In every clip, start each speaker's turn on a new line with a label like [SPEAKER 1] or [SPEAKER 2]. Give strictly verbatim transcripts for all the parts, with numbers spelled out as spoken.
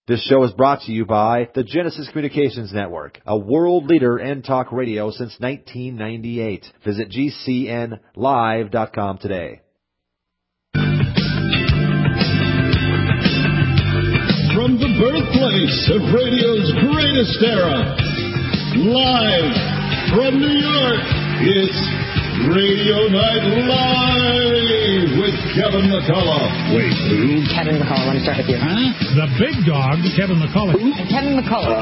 [SPEAKER 1] This show is brought to you by the Genesis Communications Network, a world leader in talk radio since nineteen ninety-eight. Visit G C N live dot com today.
[SPEAKER 2] From the birthplace of radio's greatest era, live from New York, it's Radio Night Live with Kevin McCullough.
[SPEAKER 3] Wait, who?
[SPEAKER 4] Kevin McCullough, let me start with you.
[SPEAKER 3] Huh? The big dog, Kevin McCullough.
[SPEAKER 4] Who? Kevin McCullough.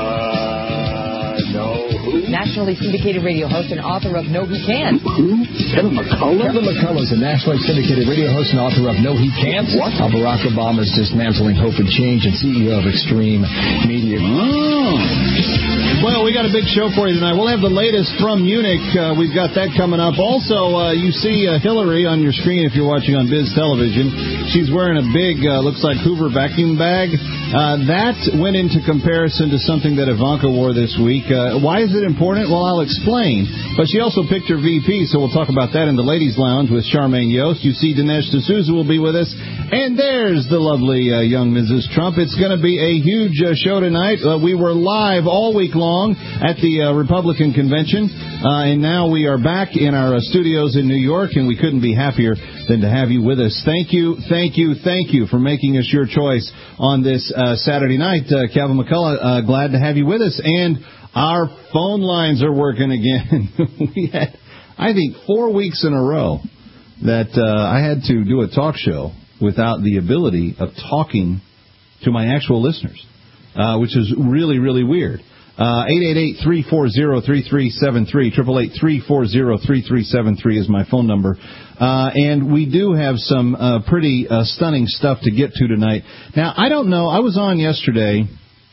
[SPEAKER 3] Uh, no, who?
[SPEAKER 4] Nationally syndicated radio host and author of No He Can't.
[SPEAKER 3] Who? Kevin McCullough?
[SPEAKER 5] Kevin McCullough is a nationally syndicated radio host and author of No He Can't.
[SPEAKER 3] What?
[SPEAKER 5] How Barack Obama is dismantling hope and change, and C E O of Extreme Media.
[SPEAKER 3] Oh.
[SPEAKER 6] Well, we got a big show for you tonight. We'll have the latest from Munich. Uh, we've got that coming up. Also, uh, you see uh, Hillary on your screen if you're watching on Biz Television. She's wearing a big, uh, looks like Hoover vacuum bag. Uh, that went into comparison to something that Ivanka wore this week. Uh, why is it important? Well, I'll explain. But she also picked her V P, so we'll talk about that in the Ladies' Lounge with Charmaine Yost. You see Dinesh D'Souza will be with us. And there's the lovely uh, young Missus Trump. It's going to be a huge uh, show tonight. Uh, we were live all week long at the uh, Republican Convention, uh, and now we are back in our uh, studios in New York, and we couldn't be happier than to have you with us. Thank you, thank you, thank you for making us your choice on this uh, Saturday night. Uh, Kevin McCullough, uh, glad to have you with us, and our phone lines are working again. We had, I think, four weeks in a row that uh, I had to do a talk show without the ability of talking to my actual listeners, uh, which is really, really weird. Uh, eight eight eight, three four zero, three three seven three, eight eight eight, three four zero, three three seven three is my phone number. Uh, and we do have some uh, pretty uh, stunning stuff to get to tonight. Now, I don't know, I was on yesterday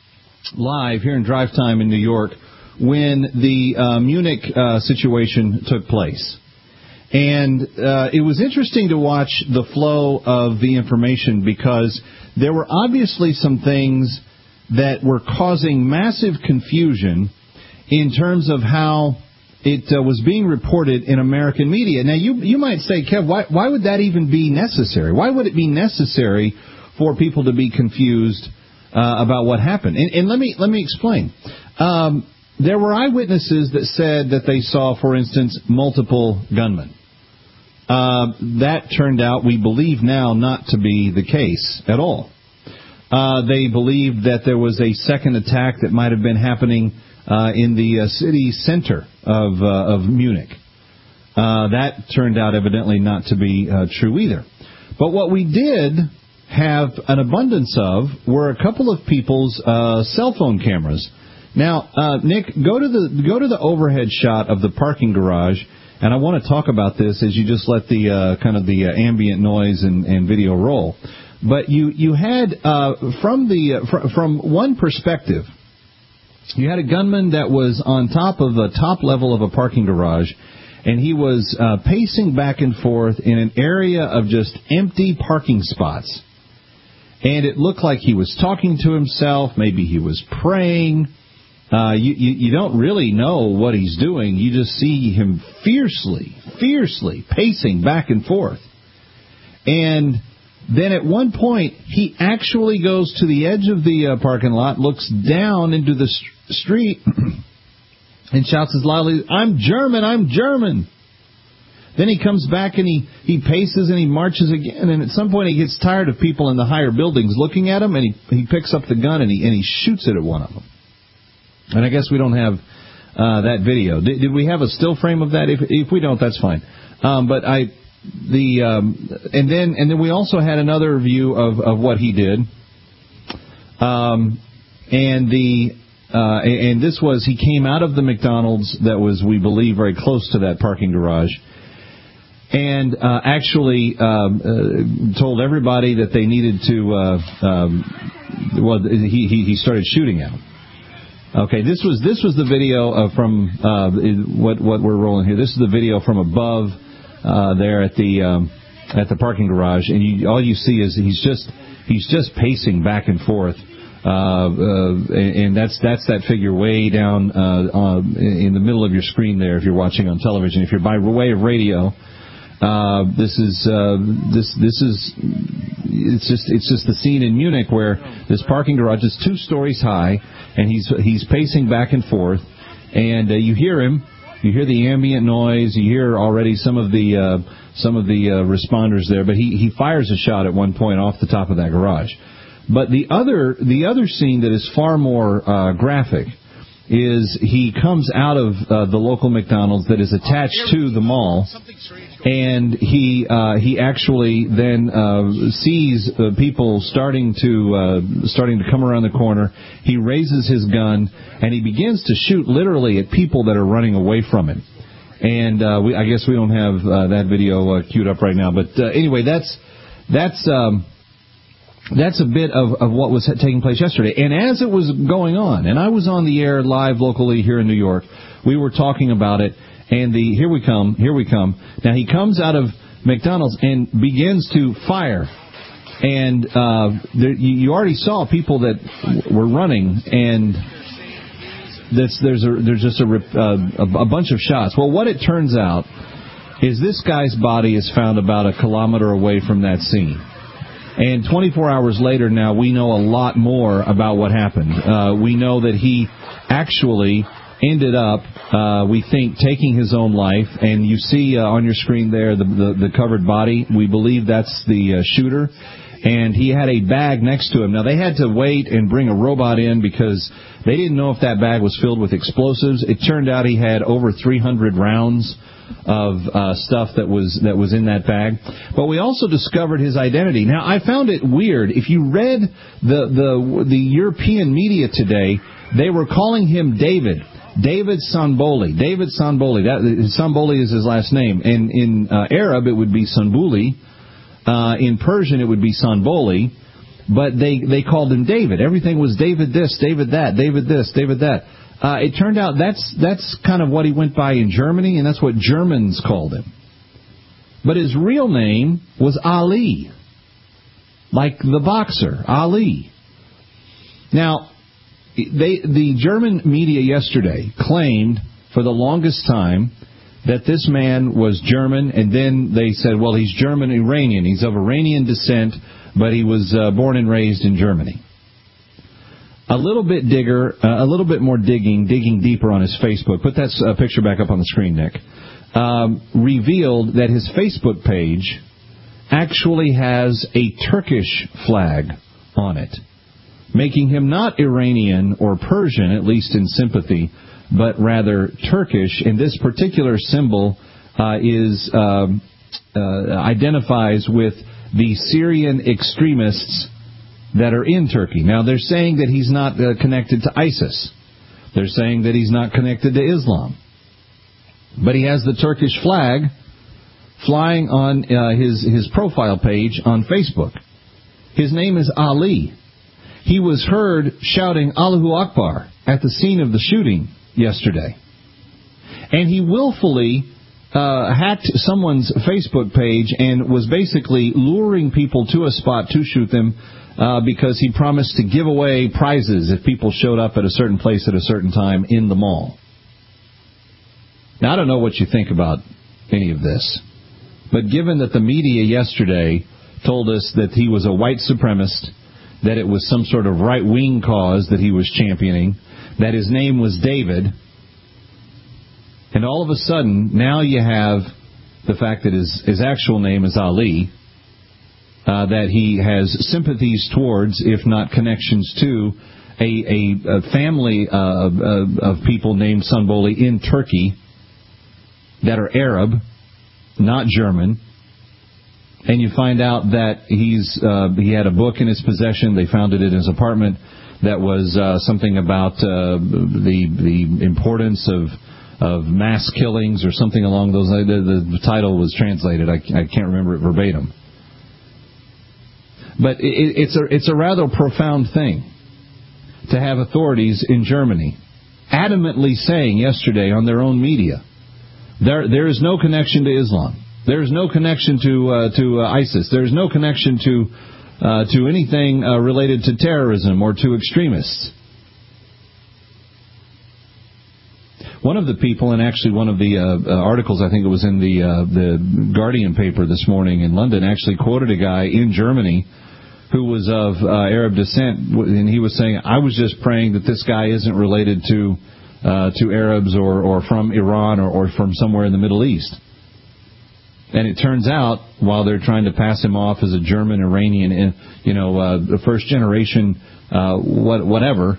[SPEAKER 6] live here in Drive Time in New York when the uh, Munich uh, situation took place. And uh, it was interesting to watch the flow of the information because there were obviously some things that were causing massive confusion in terms of how it uh, was being reported in American media. Now, you you might say, Kev, why, why would that even be necessary? Why would it be necessary for people to be confused uh, about what happened? And, and let me let me explain. Um, there were eyewitnesses that said that they saw, for instance, multiple gunmen. Uh, that turned out, we believe now, not to be the case at all. Uh, they believed that there was a second attack that might have been happening uh, in the uh, city center of uh, of Munich. Uh, that turned out evidently not to be uh, true either. But what we did have an abundance of were a couple of people's uh, cell phone cameras. Now, uh, Nick, go to the go to the overhead shot of the parking garage, and I want to talk about this as you just let the uh, kind of the uh, ambient noise and, and video roll. But you you had uh, from the uh, fr- from one perspective, you had a gunman that was on top of the top level of a parking garage, and he was uh, pacing back and forth in an area of just empty parking spots. And it looked like he was talking to himself. Maybe he was praying. Uh, you, you you don't really know what he's doing. You just see him fiercely, fiercely pacing back and forth. And then at one point, he actually goes to the edge of the uh, parking lot, looks down into the st- street, and shouts as loudly, "I'm German, I'm German." Then he comes back and he, he paces and he marches again. And at some point, he gets tired of people in the higher buildings looking at him, and he, he picks up the gun and he, and he shoots it at one of them. And I guess we don't have uh, that video. Did, did we have a still frame of that? If, if we don't, that's fine. Um, but I... The um, and then and then we also had another view of, of what he did, um, and the uh, and this was he came out of the McDonald's that was, we believe, very close to that parking garage, and uh, actually um, uh, told everybody that they needed to. Uh, um, well, he, he he started shooting at them. Okay, this was this was the video of from uh, what what we're rolling here. This is the video from above. Uh, there at the um, at the parking garage, and you, all you see is he's just he's just pacing back and forth, uh, uh, and that's that's that figure way down uh, uh, in the middle of your screen there if you're watching on television. If you're by way of radio, uh, this is uh, this this is it's just it's just the scene in Munich where this parking garage is two stories high, and he's he's pacing back and forth, and uh, you hear him, you hear the ambient noise, you hear already some of the uh, some of the uh, responders there, but he he fires a shot at one point off the top of that garage. But the other the other scene that is far more uh, graphic is he comes out of uh, the local McDonald's that is attached to the mall, and he uh, he actually then uh, sees uh, people starting to uh, starting to come around the corner. He raises his gun and he begins to shoot literally at people that are running away from him. And uh, we, I guess we don't have uh, that video uh, queued up right now, but uh, anyway, that's that's. Um, That's a bit of, of what was taking place yesterday. And as it was going on, and I was on the air live locally here in New York, we were talking about it, and the here we come, here we come. Now, he comes out of McDonald's and begins to fire. And uh, there, you already saw people that were running, and this, there's, a, there's just a, uh, a bunch of shots. Well, what it turns out is this guy's body is found about a kilometer away from that scene. And twenty-four hours later now, we know a lot more about what happened. Uh, we know that he actually ended up, uh, we think, taking his own life. And you see uh, on your screen there the, the, the covered body. We believe that's the uh, shooter. And he had a bag next to him. Now, they had to wait and bring a robot in because they didn't know if that bag was filled with explosives. It turned out he had over three hundred rounds of uh, stuff that was that was in that bag. But we also discovered his identity. Now, I found it weird. If you read the the the European media today, they were calling him David. David Sanboli. David Sanboli. That, Sanboli is his last name. And in uh, Arab, it would be Sanbuli. Uh, in Persian, it would be Sanboli. But they, they called him David. Everything was David this, David that, David this, David that. Uh, it turned out that's that's kind of what he went by in Germany, and that's what Germans called him. But his real name was Ali, like the boxer, Ali. Now, they, the German media yesterday claimed for the longest time that this man was German, and then they said, well, he's German-Iranian. He's of Iranian descent, but he was uh, born and raised in Germany. A little bit digger, uh, a little bit more digging, digging deeper on his Facebook. Put that uh, picture back up on the screen, Nick. Um, revealed that his Facebook page actually has a Turkish flag on it, making him not Iranian or Persian, at least in sympathy, but rather Turkish. And this particular symbol uh, is uh, uh, identifies with the Syrian extremists that are in Turkey. Now, they're saying that he's not uh, connected to ISIS. They're saying that he's not connected to Islam. But he has the Turkish flag flying on uh, his, his profile page on Facebook. His name is Ali. He was heard shouting Allahu Akbar at the scene of the shooting yesterday. And he willfully uh, hacked someone's Facebook page and was basically luring people to a spot to shoot them uh, because he promised to give away prizes if people showed up at a certain place at a certain time in the mall. Now, I don't know what you think about any of this, but given that the media yesterday told us that he was a white supremacist, that it was some sort of right-wing cause that he was championing, that his name was David, and all of a sudden, now you have the fact that his, his actual name is Ali, uh, that he has sympathies towards, if not connections to, a, a, a family uh, of, of people named Sanboli in Turkey that are Arab, not German. And you find out that he's uh, he had a book in his possession. They found it in his apartment that was uh, something about uh, the the importance of of mass killings or something along those lines. The, the title was translated. I, I can't remember it verbatim. But it, it's a it's a rather profound thing to have authorities in Germany adamantly saying yesterday on their own media there there is no connection to Islam. There is no connection to uh, to uh, ISIS. There is no connection to uh, to anything uh, related to terrorism or to extremists. One of the people, and actually one of the uh, uh, articles, I think it was in the uh, the Guardian paper this morning in London, actually quoted a guy in Germany who was of uh, Arab descent, and he was saying, I was just praying that this guy isn't related to uh, to Arabs or, or from Iran or, or from somewhere in the Middle East. And it turns out, while they're trying to pass him off as a German, Iranian, you know, uh, the first generation, uh, what, whatever,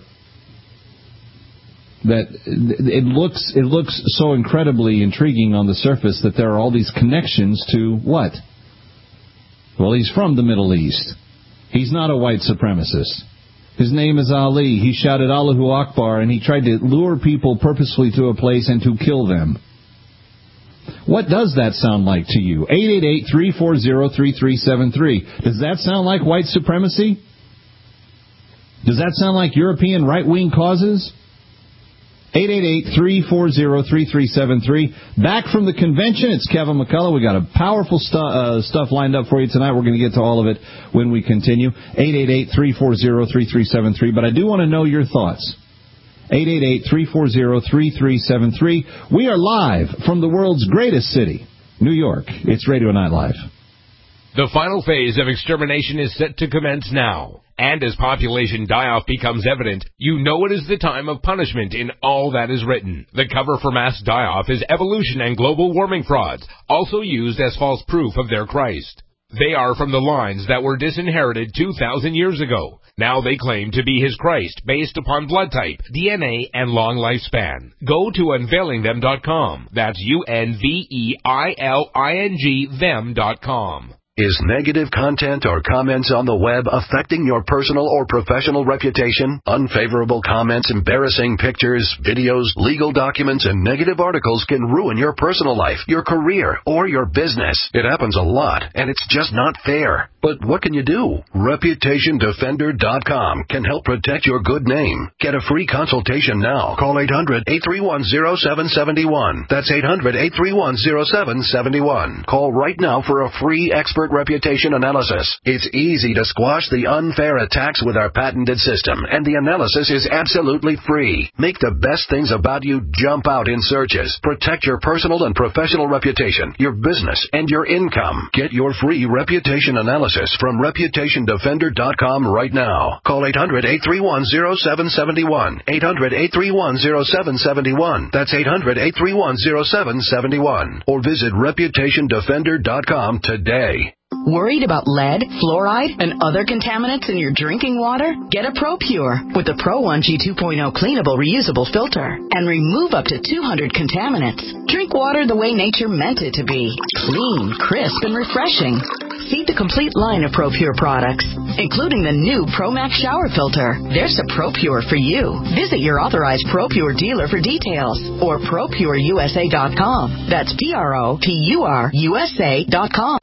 [SPEAKER 6] that it looks it looks so incredibly intriguing on the surface that there are all these connections to what? Well, he's from the Middle East. He's not a white supremacist. His name is Ali. He shouted Allahu Akbar, and he tried to lure people purposefully to a place and to kill them. What does that sound like to you? eight eight eight, three four zero, three three seven three. Does that sound like white supremacy? Does that sound like European right-wing causes? eight eight eight, three four zero, three three seven three. Back from the convention, it's Kevin McCullough. We got a powerful stu- uh, stuff lined up for you tonight. We're going to get to all of it when we continue. eight eight eight, three four zero, three three seven three. But I do want to know your thoughts. eight eight eight, three four zero, three three seven three. We are live from the world's greatest city, New York. It's Radio Night Live.
[SPEAKER 7] The final phase of extermination is set to commence now. And as population die-off becomes evident, you know it is the time of punishment in all that is written. The cover for mass die-off is evolution and global warming frauds, also used as false proof of their Christ. They are from the lines that were disinherited two thousand years ago. Now they claim to be his Christ based upon blood type, D N A, and long lifespan. Go to unveiling them dot com. That's U N V E I L I N G them dot com.
[SPEAKER 8] Is negative content or comments on the web affecting your personal or professional reputation? Unfavorable comments, embarrassing pictures, videos, legal documents, and negative articles can ruin your personal life, your career, or your business. It happens a lot, and it's just not fair. But what can you do? Reputation Defender dot com can help protect your good name. Get a free consultation now. Call eight hundred, eight three one, zero seven seven one. That's eight hundred, eight three one, zero seven seven one. Call right now for a free expert reputation analysis. It's easy to squash the unfair attacks with our patented system, and the analysis is absolutely free. Make the best things about you jump out in searches. Protect your personal and professional reputation, your business, and your income. Get your free reputation analysis from Reputation Defender dot com right now. Call eight hundred, eight three one, zero seven seven one. eight hundred, eight three one, zero seven seven one. That's eight hundred, eight three one, zero seven seven one. Or visit Reputation Defender dot com today.
[SPEAKER 9] Worried about lead, fluoride, and other contaminants in your drinking water? Get a ProPure with the Pro one G two point oh cleanable reusable filter and remove up to two hundred contaminants. Drink water the way nature meant it to be. Clean, crisp, and refreshing. See the complete line of ProPure products, including the new ProMax shower filter. There's a ProPure for you. Visit your authorized ProPure dealer for details or Pro Pure U S A dot com. That's P R O P U R U S A dot com.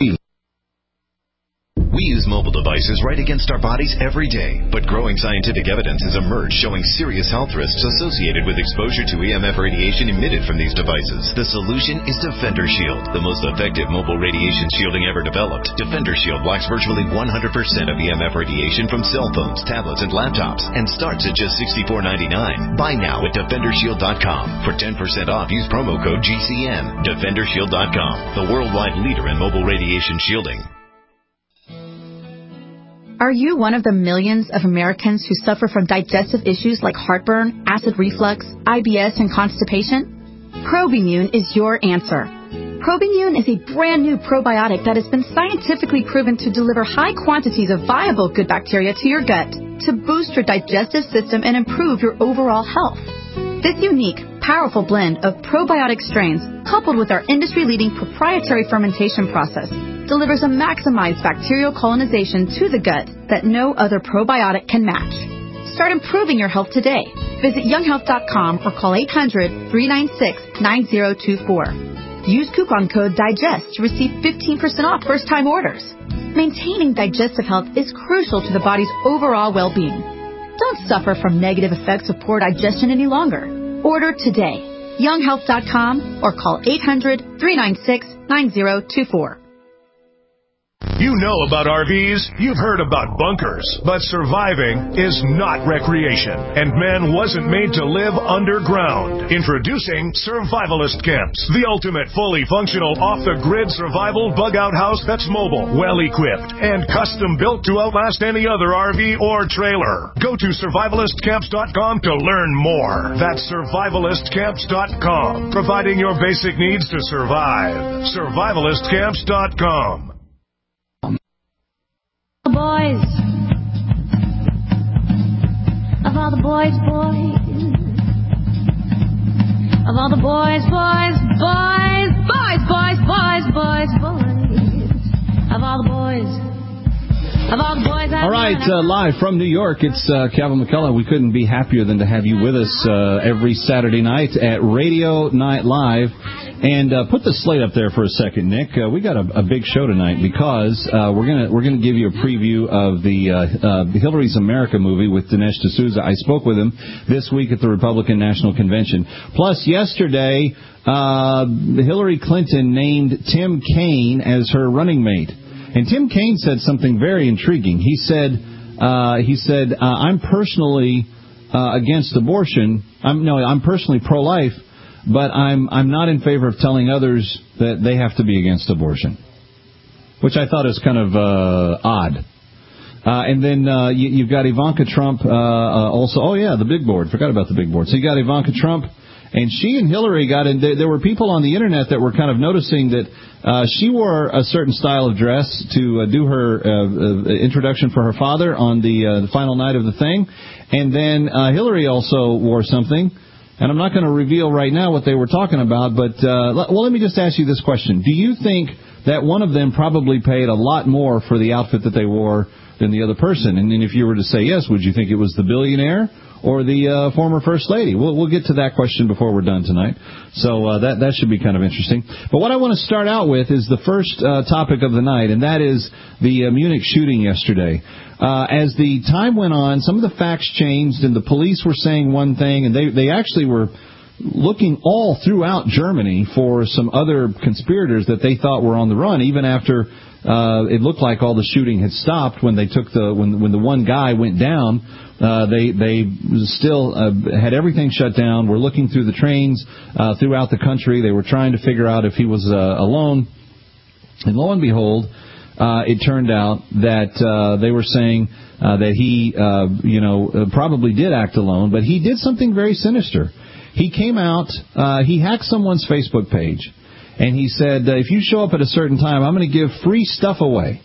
[SPEAKER 10] We use mobile devices right against our bodies every day, but growing scientific evidence has emerged showing serious health risks associated with exposure to E M F radiation emitted from these devices. The solution is Defender Shield, the most effective mobile radiation shielding ever developed. Defender Shield blocks virtually one hundred percent of E M F radiation from cell phones, tablets, and laptops, and starts at just sixty-four ninety-nine. Buy now at Defender Shield dot com. For ten percent off, use promo code G C N. Defender Shield dot com, the worldwide leader in mobile radiation shielding.
[SPEAKER 11] Are you one of the millions of Americans who suffer from digestive issues like heartburn, acid reflux, I B S, and constipation? Probimune is your answer. Probimune is a brand new probiotic that has been scientifically proven to deliver high quantities of viable good bacteria to your gut to boost your digestive system and improve your overall health. This unique, powerful blend of probiotic strains, coupled with our industry-leading proprietary fermentation process, delivers a maximized bacterial colonization to the gut that no other probiotic can match. Start improving your health today. Visit young health dot com or call eight hundred, three nine six, nine zero two four. Use coupon code DIGEST to receive fifteen percent off first-time orders. Maintaining digestive health is crucial to the body's overall well-being. Don't suffer from negative effects of poor digestion any longer. Order today. young health dot com or call eight hundred, three nine six, nine zero two four.
[SPEAKER 12] You know about R Vs, you've heard about bunkers, but surviving is not recreation, and man wasn't made to live underground. Introducing Survivalist Camps, the ultimate fully functional off-the-grid survival bug-out house that's mobile, well-equipped, and custom-built to outlast any other R V or trailer. Go to survivalist camps dot com to learn more. That's survivalist camps dot com, providing your basic needs to survive. survivalist camps dot com.
[SPEAKER 13] Boys, of all the boys, boys, of all the boys, boys, boys, boys, boys, boys, boys, boys, of all the boys, of all the boys.
[SPEAKER 6] All right, uh, live from New York, it's uh, Kevin McCullough. We couldn't be happier than to have you with us uh, every Saturday night at Radio Night Live. And uh, put the slate up there for a second, Nick. Uh, we got a, a big show tonight because uh, we're gonna we're gonna give you a preview of the uh, uh, Hillary's America movie with Dinesh D'Souza. I spoke with him this week at the Republican National Convention. Plus, yesterday, uh, Hillary Clinton named Tim Kaine as her running mate, and Tim Kaine said something very intriguing. He said uh, he said uh, I'm personally uh, against abortion. I'm no, I'm personally pro-life. But I'm I'm not in favor of telling others that they have to be against abortion, which I thought is kind of uh, odd. Uh, and then uh, you, you've got Ivanka Trump uh, uh, also. Oh, yeah, the big board. Forgot about the big board. So you got Ivanka Trump, and she and Hillary got in. There, there were people on the Internet that were kind of noticing that uh, she wore a certain style of dress to uh, do her uh, uh, introduction for her father on the, uh, the final night of the thing. And then uh, Hillary also wore something. And I'm not going to reveal right now what they were talking about, but, uh, well, let me just ask you this question. Do you think that one of them probably paid a lot more for the outfit that they wore than the other person? And then if you were to say yes, would you think it was the billionaire or the uh, former First Lady? We'll, we'll get to that question before we're done tonight. So uh, that, that should be kind of interesting. But what I want to start out with is the first uh, topic of the night, and that is the uh, Munich shooting yesterday. Uh, as the time went on, some of the facts changed, and the police were saying one thing, and they, they actually were looking all throughout Germany for some other conspirators that they thought were on the run, even after uh, it looked like all the shooting had stopped. When they took the when when the one guy went down, uh, they they still uh, had everything shut down. Were looking through the trains uh, throughout the country. They were trying to figure out if he was uh, alone, and lo and behold. Uh, it turned out that uh, they were saying uh, that he, uh, you know, uh, probably did act alone, but he did something very sinister. He came out, uh, he hacked someone's Facebook page, and he said, uh, if you show up at a certain time, I'm going to give free stuff away.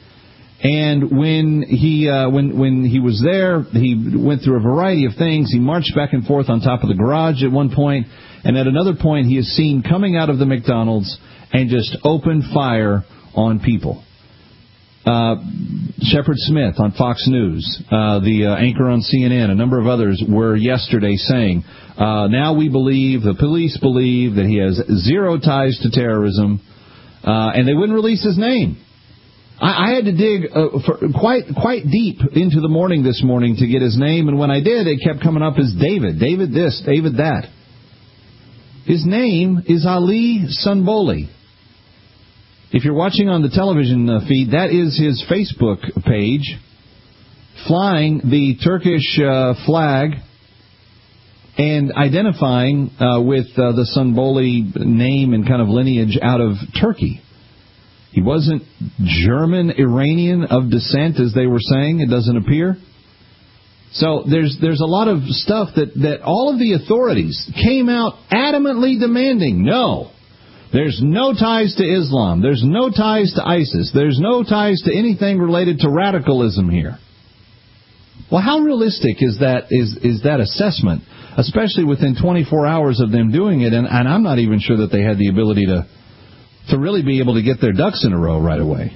[SPEAKER 6] And when he uh, when when he was there, he went through a variety of things. He marched back and forth on top of the garage at one point, and at another point, he is seen coming out of the McDonald's and just opened fire on people. Uh, Shepard Smith on Fox News, uh, the uh, anchor on C N N, a number of others were yesterday saying, uh, now we believe, the police believe that he has zero ties to terrorism, uh, and they wouldn't release his name. I, I had to dig uh, for quite quite deep into the morning this morning to get his name, and when I did, it kept coming up as David, David this, David that. His name is Ali Sunboli. If you're watching on the television uh, feed, that is his Facebook page, flying the Turkish uh, flag and identifying uh, with uh, the Sunboli name and kind of lineage out of Turkey. He wasn't German Iranian of descent, as they were saying. It doesn't appear. So there's there's a lot of stuff that, that all of the authorities came out adamantly demanding, no. There's no ties to Islam. There's no ties to ISIS. There's no ties to anything related to radicalism here. Well, how realistic is that is is that assessment, especially within twenty-four hours of them doing it? And, and I'm not even sure that they had the ability to to really be able to get their ducks in a row right away.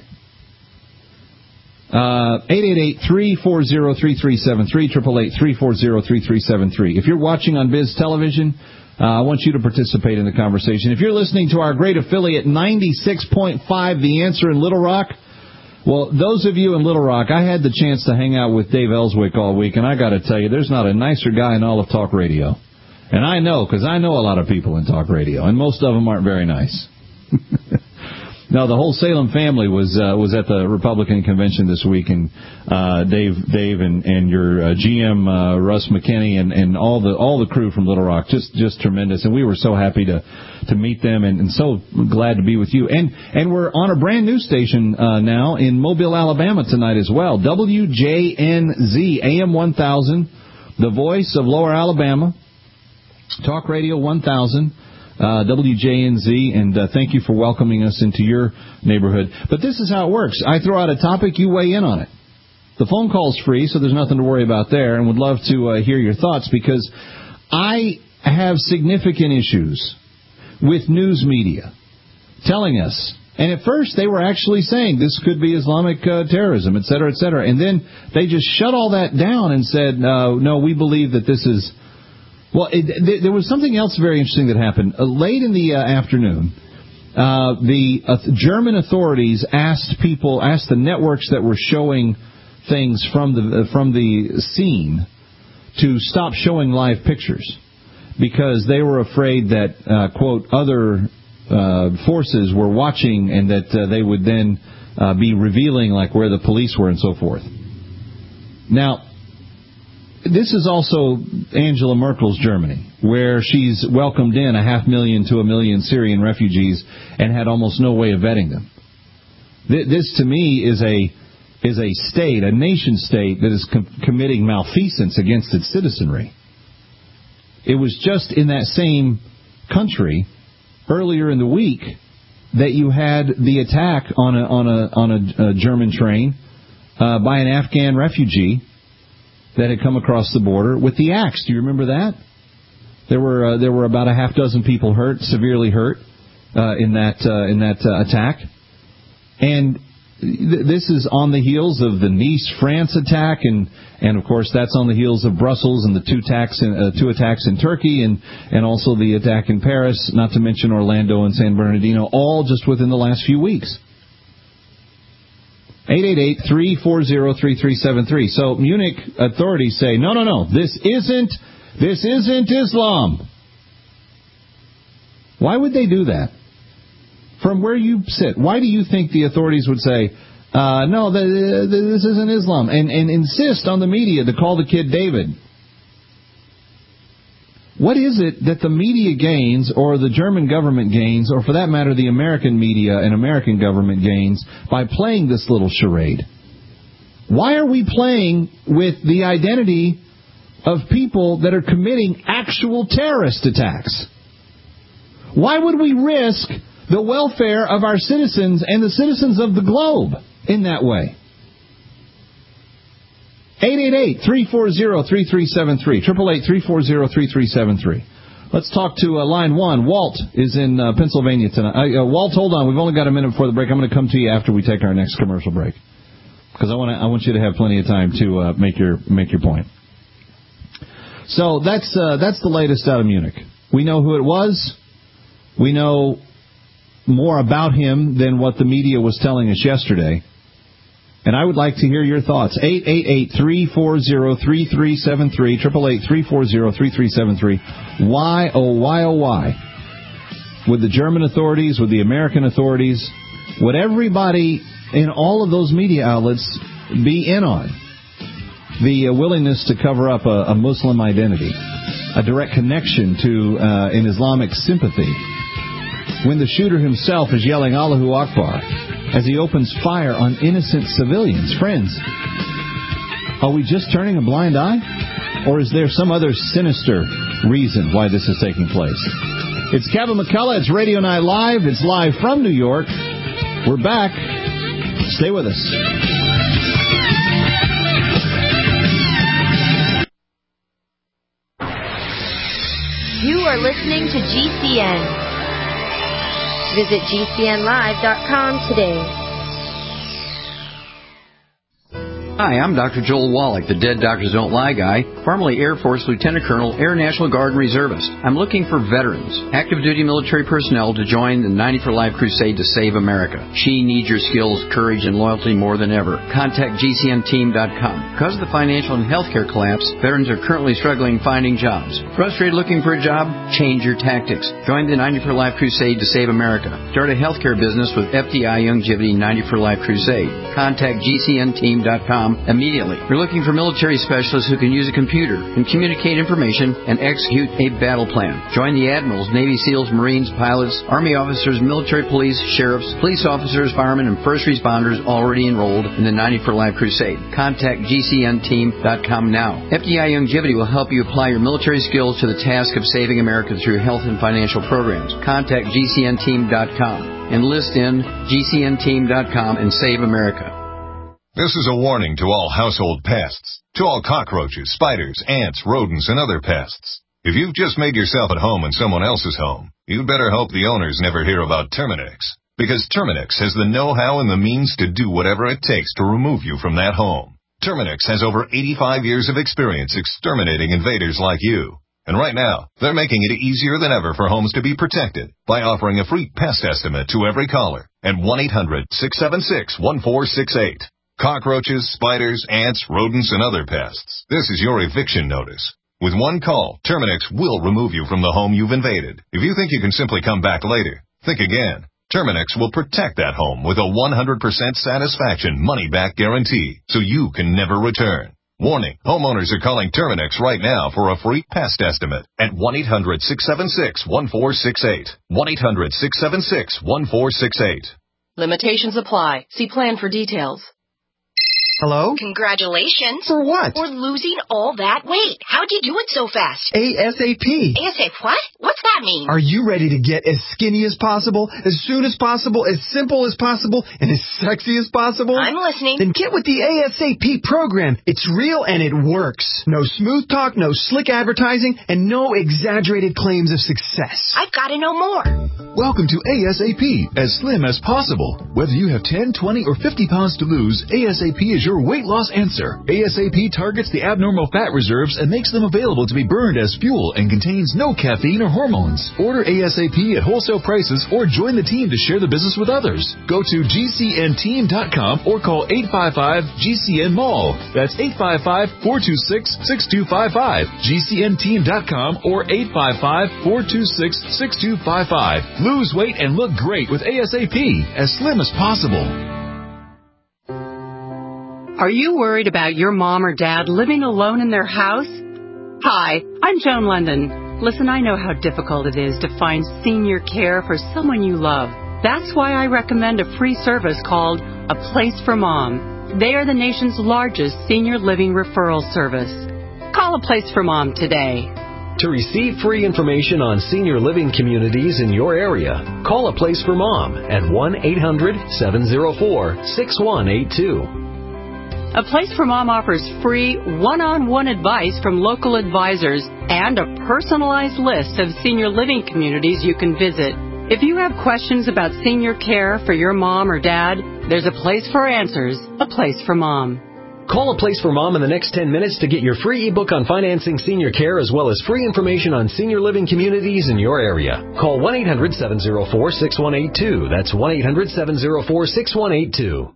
[SPEAKER 6] Uh, eight eight eight, three four zero, three three seven three, eight eight eight, three four zero, three three seven three. If you're watching on Biz Television, Uh, I want you to participate in the conversation. If you're listening to our great affiliate, ninety-six point five, The Answer in Little Rock, well, those of you in Little Rock, I had the chance to hang out with Dave Ellswick all week, and I got to tell you, there's not a nicer guy in all of talk radio. And I know, because I know a lot of people in talk radio, and most of them aren't very nice. No, the whole Salem family was uh, was at the Republican convention this week, and uh, Dave, Dave, and, and your uh, G M uh, Russ McKinney, and, and all the all the crew from Little Rock, just just tremendous. And we were so happy to to meet them, and, and so glad to be with you. And and we're on a brand new station uh, now in Mobile, Alabama tonight as well. W J N Z A M one thousand, the voice of Lower Alabama, Talk Radio one thousand. Uh, W J N Z, and uh, thank you for welcoming us into your neighborhood. But this is how it works. I throw out a topic, you weigh in on it. The phone call's free, so there's nothing to worry about there, and would love to uh, hear your thoughts, because I have significant issues with news media telling us. And at first they were actually saying this could be Islamic uh, terrorism, et cetera, et cetera. And then they just shut all that down and said, uh, no, we believe that this is... Well, it, th- there was something else very interesting that happened. Uh, late in the uh, afternoon, uh, the uh, German authorities asked people, asked the networks that were showing things from the uh, from the scene to stop showing live pictures, because they were afraid that, uh, quote, other uh, forces were watching, and that uh, they would then uh, be revealing, like, where the police were and so forth. Now, this is also Angela Merkel's Germany, where she's welcomed in a half million to a million Syrian refugees and had almost no way of vetting them. This, to me, is a is a state, a nation state, that is com- committing malfeasance against its citizenry. It was just in that same country earlier in the week that you had the attack on a on a on a, a German train uh, by an Afghan refugee that had come across the border with the axe. Do you remember that? There were uh, there were about a half dozen people hurt, severely hurt, uh, in that uh, in that uh, attack. And th- this is on the heels of the Nice, France attack, and and of course that's on the heels of Brussels and the two attacks in, uh, two attacks in Turkey, and and also the attack in Paris, not to mention Orlando and San Bernardino, all just within the last few weeks. eight eight eight, three four zero, three three seven three. So Munich authorities say, no, no, no, this isn't, this isn't Islam. Why would they do that? From where you sit, why do you think the authorities would say, uh, no, the, the, this isn't Islam, and, and insist on the media to call the kid David? What is it that the media gains, or the German government gains, or for that matter the American media and American government gains, by playing this little charade? Why are we playing with the identity of people that are committing actual terrorist attacks? Why would we risk the welfare of our citizens and the citizens of the globe in that way? eight eight eight, three four zero, three three seven three. eight eight eight, three four zero, three three seven three. Let's talk to uh, line one. Walt is in uh, Pennsylvania tonight. Uh, uh, Walt, hold on. We've only got a minute before the break. I'm going to come to you after we take our next commercial break, because I want to. I want you to have plenty of time to uh, make your make your point. So that's uh, that's the latest out of Munich. We know who it was. We know more about him than what the media was telling us yesterday. And I would like to hear your thoughts. eight eight eight, three four zero, three three seven three. eight eight eight, three four zero, three three seven three. Why, oh, why, oh, why would the German authorities, would the American authorities, would everybody in all of those media outlets be in on the uh, willingness to cover up a, a Muslim identity, a direct connection to uh, an Islamic sympathy, when the shooter himself is yelling Allahu Akbar as he opens fire on innocent civilians? Friends, are we just turning a blind eye? Or is there some other sinister reason why this is taking place? It's Kevin McCullough. It's Radio Night Live. It's live from New York. We're back. Stay with us.
[SPEAKER 14] You are listening to G C N. Visit G C N live dot com today.
[SPEAKER 15] Hi, I'm Doctor Joel Wallach, the Dead Doctors Don't Lie guy, formerly Air Force Lieutenant Colonel, Air National Guard and Reservist. I'm looking for veterans, active duty military personnel to join the ninety for Life crusade to save America. She needs your skills, courage, and loyalty more than ever. Contact G C N team dot com. Because of the financial and healthcare collapse, veterans are currently struggling finding jobs. Frustrated looking for a job? Change your tactics. Join the ninety for Life crusade to save America. Start a healthcare business with F D I Youngevity ninety for Life crusade. Contact G C N team dot com immediately. We're looking for military specialists who can use a computer and communicate information and execute a battle plan. Join the admirals, Navy SEALs, Marines, pilots, Army officers, military police, sheriffs, police officers, firemen, and first responders already enrolled in the ninety for Life crusade. Contact G C N team dot com now. F D I Youngevity will help you apply your military skills to the task of saving America through health and financial programs. Contact G C N team dot com. Enlist in G C N team dot com and save America.
[SPEAKER 16] This is a warning to all household pests, to all cockroaches, spiders, ants, rodents, and other pests. If you've just made yourself at home in someone else's home, you'd better hope the owners never hear about Terminix, because Terminix has the know-how and the means to do whatever it takes to remove you from that home. Terminix has over eighty-five years of experience exterminating invaders like you. And right now, they're making it easier than ever for homes to be protected by offering a free pest estimate to every caller at one eight hundred, six seven six, one four six eight. Cockroaches, spiders, ants, rodents, and other pests. This is your eviction notice. With one call, Terminix will remove you from the home you've invaded. If you think you can simply come back later, think again. Terminix will protect that home with a one hundred percent satisfaction money-back guarantee, so you can never return. Warning, homeowners are calling Terminix right now for a free pest estimate at one eight hundred, six seven six, one four six eight. one eight hundred, six seven six, one four six eight.
[SPEAKER 17] Limitations apply. See plan for details.
[SPEAKER 18] Hello?
[SPEAKER 19] Congratulations.
[SPEAKER 18] For what?
[SPEAKER 19] For losing all that weight. How'd you do it so fast?
[SPEAKER 18] ASAP.
[SPEAKER 19] ASAP what? What's that mean?
[SPEAKER 18] Are you ready to get as skinny as possible, as soon as possible, as simple as possible, and as sexy as possible?
[SPEAKER 19] I'm listening.
[SPEAKER 18] Then get with the ASAP program. It's real and it works. No smooth talk, no slick advertising, and no exaggerated claims of success.
[SPEAKER 19] I've got to know more.
[SPEAKER 20] Welcome to ASAP, as slim as possible. Whether you have ten, twenty, or fifty pounds to lose, ASAP is your weight loss answer. ASAP targets the abnormal fat reserves and makes them available to be burned as fuel and contains no caffeine or hormones. Order ASAP at wholesale prices or join the team to share the business with others. Go to G C N team dot com or call eight five five G C N Mall. That's eight five five, four two six, six two five five. G C N team dot com or eight five five, four two six, six two five five. Lose weight and look great with ASAP, as slim as possible.
[SPEAKER 21] Are you worried about your mom or dad living alone in their house? Hi, I'm Joan London. Listen, I know how difficult it is to find senior care for someone you love. That's why I recommend a free service called A Place for Mom. They are the nation's largest senior living referral service. Call A Place for Mom today.
[SPEAKER 22] To receive free information on senior living communities in your area, call A Place for Mom at one eight hundred, seven oh four, six one eight two.
[SPEAKER 21] A Place for Mom offers free one-on-one advice from local advisors and a personalized list of senior living communities you can visit. If you have questions about senior care for your mom or dad, there's a place for answers, A Place for Mom.
[SPEAKER 22] Call A Place for Mom in the next ten minutes to get your free ebook on financing senior care as well as free information on senior living communities in your area. Call one eight hundred, seven oh four, six one eight two. That's one eight hundred, seven oh four, six one eight two.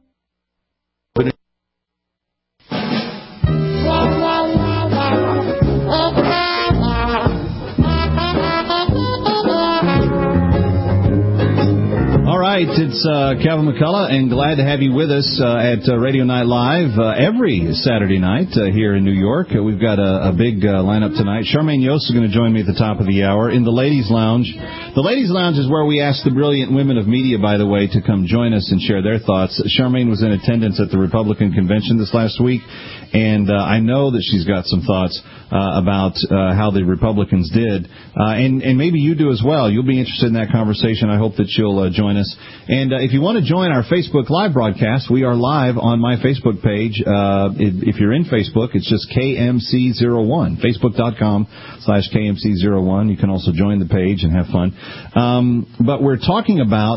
[SPEAKER 6] It's uh, Kevin McCullough, and glad to have you with us uh, at uh, Radio Night Live uh, every Saturday night uh, here in New York. Uh, we've got a, a big uh, lineup tonight. Charmaine Yost is going to join me at the top of the hour in the Ladies Lounge. The Ladies Lounge is where we ask the brilliant women of media, by the way, to come join us and share their thoughts. Charmaine was in attendance at the Republican convention this last week, and uh, I know that she's got some thoughts uh, about uh, how the Republicans did, uh, and, and maybe you do as well. You'll be interested in that conversation. I hope that you'll uh, join us. And uh, if you want to join our Facebook Live broadcast, we are live on my Facebook page. Uh, if, if you're in Facebook, it's just K M C zero one, facebook.com slash KMC01. You can also join the page and have fun. Um, but we're talking about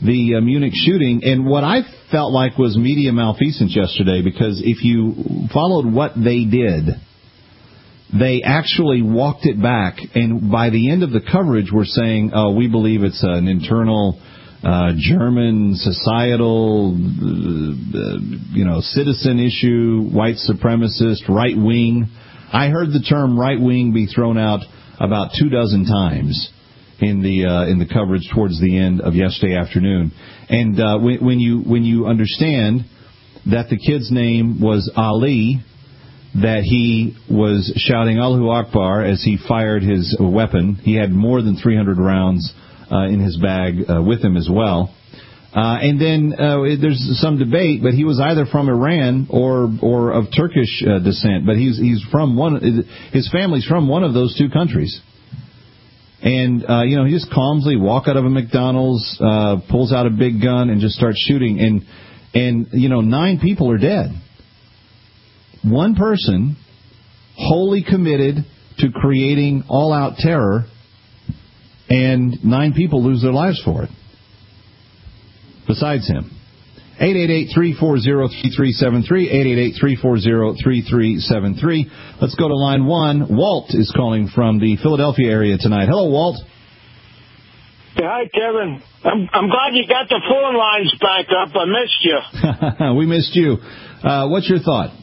[SPEAKER 6] the uh, Munich shooting, and what I felt like was media malfeasance yesterday, because if you followed what they did, they actually walked it back, and by the end of the coverage were saying, oh, we believe it's an internal uh, German societal, uh, you know, citizen issue, white supremacist, right wing. I heard the term right wing be thrown out about two dozen times in the uh, in the coverage towards the end of yesterday afternoon. And uh, when, when you when you understand that the kid's name was Ali, that he was shouting Allahu Akbar as he fired his weapon. He had more than three hundred rounds uh, in his bag uh, with him as well. Uh, and then uh, there's some debate, but he was either from Iran or or of Turkish uh, descent. But he's he's from one. His family's from one of those two countries. And uh, you know, he just calmly walk out of a McDonald's, uh, pulls out a big gun, and just starts shooting. And and you know, nine people are dead. One person wholly committed to creating all-out terror, and nine people lose their lives for it. Besides him. eight eight eight, three four zero, three three seven three, eight eight eight, three four zero, three three seven three. Let's go to line one. Walt is calling from the Philadelphia area tonight. Hello, Walt.
[SPEAKER 1] Yeah, hi, Kevin. I'm, I'm glad you got the phone lines back up. I missed you.
[SPEAKER 6] We missed you. Uh, what's your thought?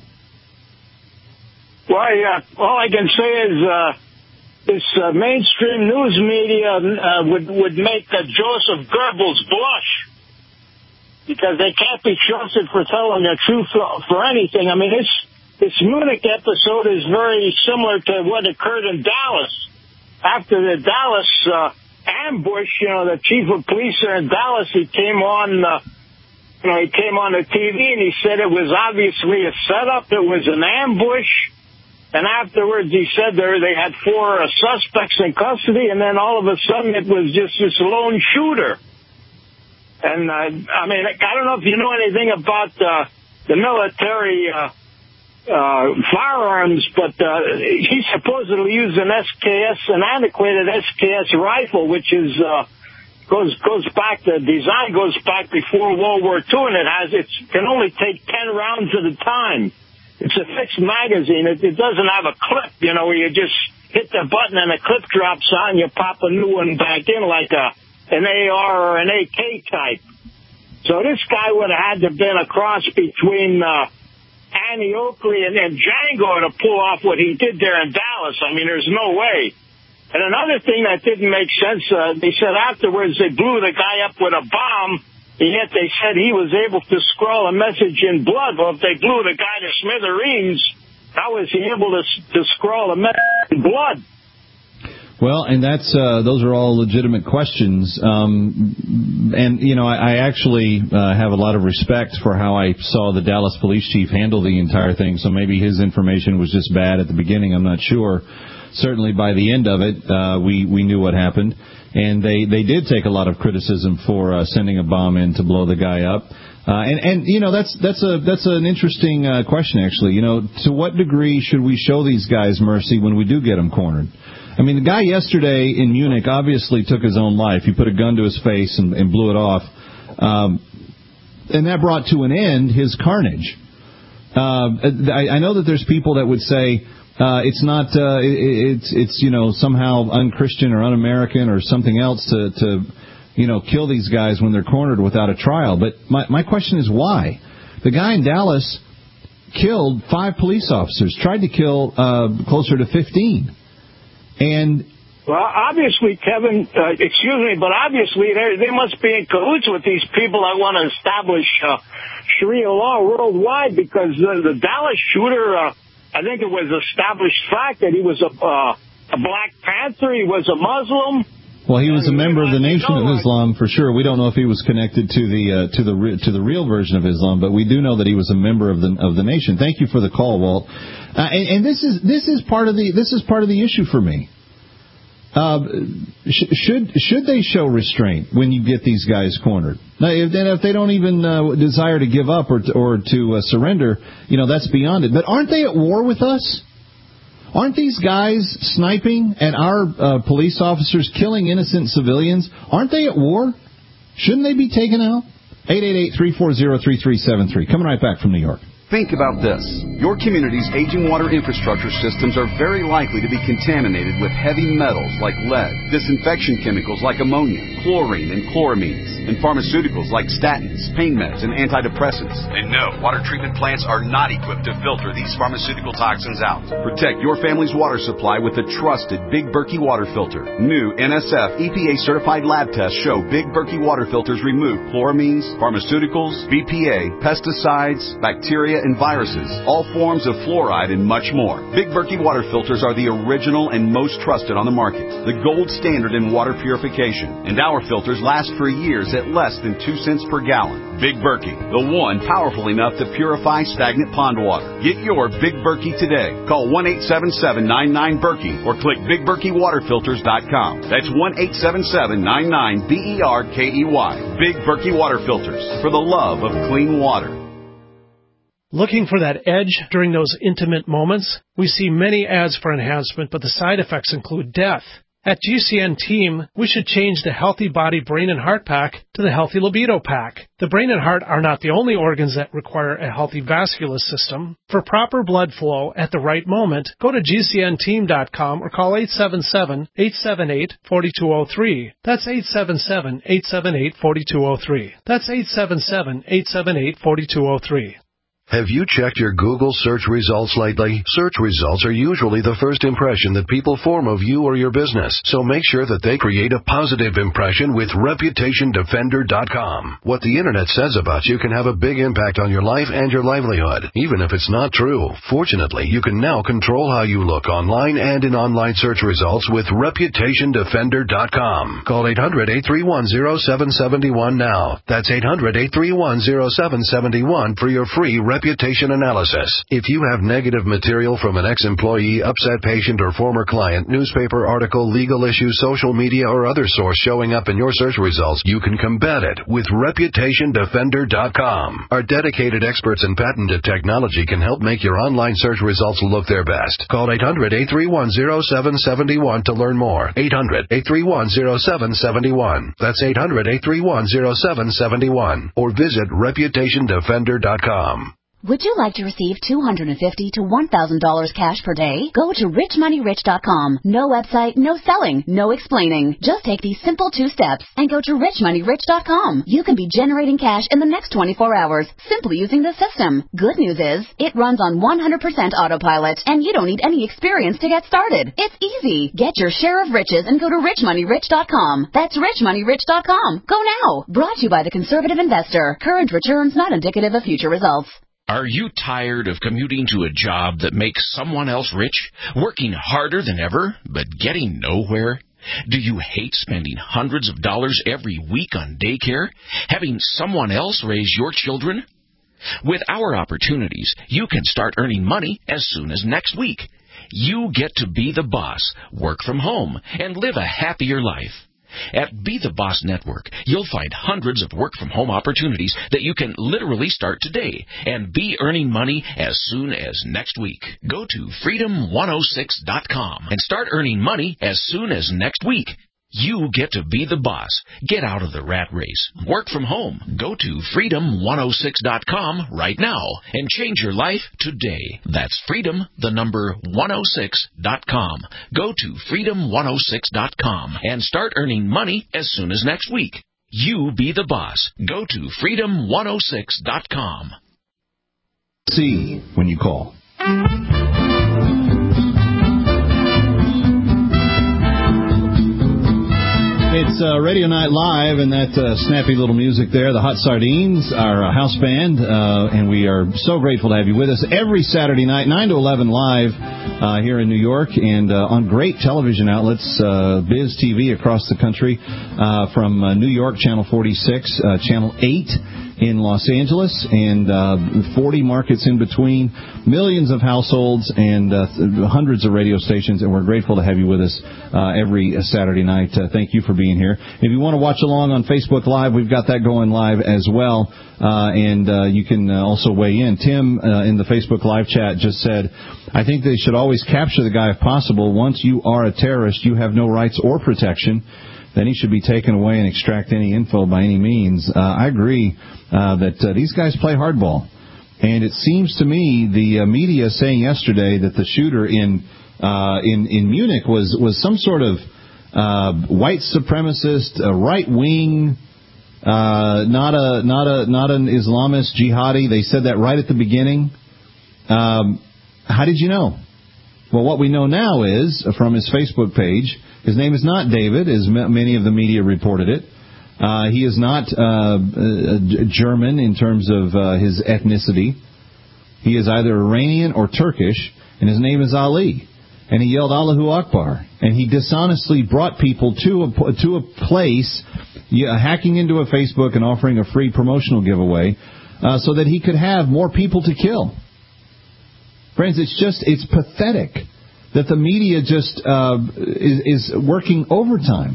[SPEAKER 1] Well, yeah, all I can say is uh, this uh, mainstream news media uh, would, would make uh, Joseph Goebbels blush, because they can't be trusted for telling the truth for, for anything. I mean, this, this Munich episode is very similar to what occurred in Dallas. After the Dallas uh, ambush, you know, the chief of police there in Dallas, he came on, uh, you know, he came on the T V and he said it was obviously a setup, it was an ambush. And afterwards, he said there they had four uh, suspects in custody, and then all of a sudden it was just this lone shooter. And, uh, I mean, I don't know if you know anything about uh, the military uh, uh, firearms, but uh, he supposedly used an S K S, an antiquated S K S rifle, which is uh, goes goes back, the design goes back before World War Two, and it has it can only take ten rounds at a time. It's a fixed magazine. It, it doesn't have a clip, you know, where you just hit the button and a clip drops on, you pop a new one back in like a an A R or an A K type. So this guy would have had to have been a cross between uh, Annie Oakley and, and Django to pull off what he did there in Dallas. I mean, there's no way. And another thing that didn't make sense, uh, they said afterwards they blew the guy up with a bomb, and yet they said he was able to scrawl a message in blood. Well, if they blew the guy to smithereens, how was he able to, to scrawl a message in blood?
[SPEAKER 6] Well, and that's uh, those are all legitimate questions. Um, and, you know, I, I actually uh, have a lot of respect for how I saw the Dallas police chief handle the entire thing. So maybe his information was just bad at the beginning. I'm not sure. Certainly by the end of it, uh, we, we knew what happened. And they, they did take a lot of criticism for uh, sending a bomb in to blow the guy up. Uh, and, and, you know, that's that's a that's an interesting uh, question, actually. You know, to what degree should we show these guys mercy when we do get them cornered? I mean, the guy yesterday in Munich obviously took his own life. He put a gun to his face and, and blew it off. Um, and that brought to an end his carnage. Uh, I, I know that there's people that would say, Uh, it's not, uh, it, it's, it's, you know, somehow un-Christian or un-American or something else to, to, you know, kill these guys when they're cornered without a trial. But my, my question is why? The guy in Dallas killed five police officers, tried to kill, uh, closer to fifteen. And,
[SPEAKER 1] well, obviously, Kevin, uh, excuse me, but obviously they they must be in cahoots with these people that want to establish, uh, Sharia law worldwide, because uh, the Dallas shooter, uh, I think it was established fact that he was a, uh, a Black Panther. He was a Muslim.
[SPEAKER 6] Well, he was a member of the Nation of Islam for sure. We don't know if he was connected to the uh, to the re- to the real version of Islam, but we do know that he was a member of the of the nation. Thank you for the call, Walt. Uh, and, and this is this is part of the this is part of the issue for me. Uh, sh- should should they show restraint when you get these guys cornered? Now, if, if they don't even uh, desire to give up or to, or to uh, surrender, you know, that's beyond it. But aren't they at war with us? Aren't these guys sniping at our uh, police officers, killing innocent civilians? Aren't they at war? Shouldn't they be taken out? eight eight eight, three four zero, three three seven three. Coming right back from New York.
[SPEAKER 2] Think about this. Your community's aging water infrastructure systems are very likely to be contaminated with heavy metals like lead, disinfection chemicals like ammonia, chlorine and chloramines, and pharmaceuticals like statins, pain meds, and antidepressants. And no, water treatment plants are not equipped to filter these pharmaceutical toxins out. Protect your family's water supply with the trusted Big Berkey water filter. New N S F E P A-certified lab tests show Big Berkey water filters remove chloramines, pharmaceuticals, B P A, pesticides, bacteria, and viruses, all forms of fluoride, and much more. Big Berkey water filters are the original and most trusted on the market, the gold standard in water purification, and our filters last for years at less than two cents per gallon. Big Berkey, the one powerful enough to purify stagnant pond water. Get your Big Berkey today. Call one eight seven seven, nine nine, Berkey or click big berkey water filters dot com. That's one eight seven seven, nine nine, B E R K E Y. Big Berkey water filters, for the love of clean water.
[SPEAKER 4] Looking for that edge during those intimate moments? We see many ads for enhancement, but the side effects include death. At G C N Team, we should change the Healthy Body, Brain, and Heart Pack to the Healthy Libido Pack. The brain and heart are not the only organs that require a healthy vascular system. For proper blood flow at the right moment, go to G C N team dot com or call eight seven seven, eight seven eight, four two zero three. That's eight seven seven, eight seven eight, four two zero three. That's eight seven seven, eight seven eight, four two zero three.
[SPEAKER 8] Have you checked your Google search results lately? Search results are usually the first impression that people form of you or your business, so make sure that they create a positive impression with reputation defender dot com. What the Internet says about you can have a big impact on your life and your livelihood, even if it's not true. Fortunately, you can now control how you look online and in online search results with reputation defender dot com. Call eight hundred, eight three one, zero seven seven one now. That's eight hundred, eight three one, zero seven seven one for your free reputation analysis. If you have negative material from an ex-employee, upset patient, or former client, newspaper article, legal issue, social media, or other source showing up in your search results, you can combat it with reputation defender dot com. Our dedicated experts in patented technology can help make your online search results look their best. Call eight hundred, eight three one, zero seven seven one to learn more. eight hundred, eight three one, zero seven seven one. That's eight hundred, eight three one, zero seven seven one. Or visit reputation defender dot com.
[SPEAKER 23] Would you like to receive two hundred fifty dollars to one thousand dollars cash per day? Go to rich money rich dot com. No website, no selling, no explaining. Just take these simple two steps and go to rich money rich dot com. You can be generating cash in the next twenty-four hours simply using the system. Good news is, it runs on one hundred percent autopilot and you don't need any experience to get started. It's easy. Get your share of riches and go to rich money rich dot com. That's rich money rich dot com. Go now. Brought to you by the Conservative Investor. Current returns not indicative of future results.
[SPEAKER 24] Are you tired of commuting to a job that makes someone else rich, working harder than ever, but getting nowhere? Do you hate spending hundreds of dollars every week on daycare, having someone else raise your children? With our opportunities, you can start earning money as soon as next week. You get to be the boss, work from home, and live a happier life. At Be the Boss Network, you'll find hundreds of work-from-home opportunities that you can literally start today and be earning money as soon as next week. Go to freedom one oh six dot com and start earning money as soon as next week. You get to be the boss. Get out of the rat race. Work from home. Go to freedom one oh six dot com right now and change your life today. That's freedom, the number one oh six dot com. Go to freedom one oh six dot com and start earning money as soon as next week. You be the boss. Go to freedom one oh six dot com.
[SPEAKER 6] See when you call. It's uh, Radio Night Live, and that uh, snappy little music there, the Hot Sardines, our uh, house band, uh, and we are so grateful to have you with us every Saturday night, nine to eleven live uh, here in New York, and uh, on great television outlets, uh, Biz T V across the country, uh, from uh, New York, Channel forty-six, uh, Channel eight in Los Angeles, and uh, forty markets in between, millions of households, and uh, hundreds of radio stations, and we're grateful to have you with us uh, every Saturday night. Uh, thank you for being here. If you want to watch along on Facebook Live, we've got that going live as well, uh, and uh, you can uh, also weigh in. Tim uh, in the Facebook Live chat just said, I think they should always capture the guy if possible. Once you are a terrorist, you have no rights or protection. then he should be taken away and extract any info by any means. Uh, I agree uh, that uh, these guys play hardball. And it seems to me the uh, media saying yesterday that the shooter in uh, in, in Munich was, was some sort of uh, white supremacist, uh, right-wing, uh, not a not a not an Islamist jihadi. They said that right at the beginning. Um, how did you know? Well, what we know now is, from his Facebook page, his name is not David, as m- many of the media reported it. Uh, he is not uh, uh, German in terms of uh, his ethnicity. He is either Iranian or Turkish, and his name is Ali. And he yelled Allahu Akbar. And he dishonestly brought people to a, to a place, yeah, hacking into a Facebook and offering a free promotional giveaway uh, so that he could have more people to kill. Friends, it's just, it's pathetic that the media just uh, is, is working overtime.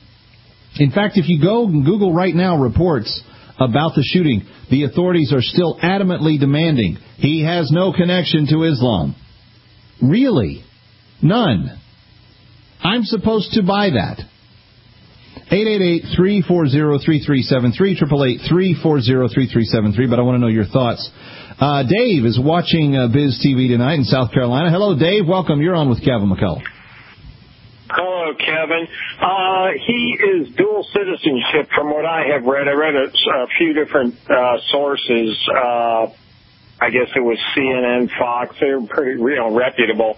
[SPEAKER 6] In fact, if you go and Google right now reports about the shooting, the authorities are still adamantly demanding he has no connection to Islam. Really? None. I'm supposed to buy that. eight eight eight, three four zero, three three seven three, eight eight eight, three four zero, three three seven three, but I want to know your thoughts. Uh, Dave is watching uh, Biz T V tonight in South Carolina. Hello, Dave. Welcome. You're on with Kevin McCullough.
[SPEAKER 3] Hello, Kevin. Uh, he is dual citizenship from what I have read. I read a, a few different uh, sources. Uh, I guess it was C N N, Fox. They were pretty, you know, reputable.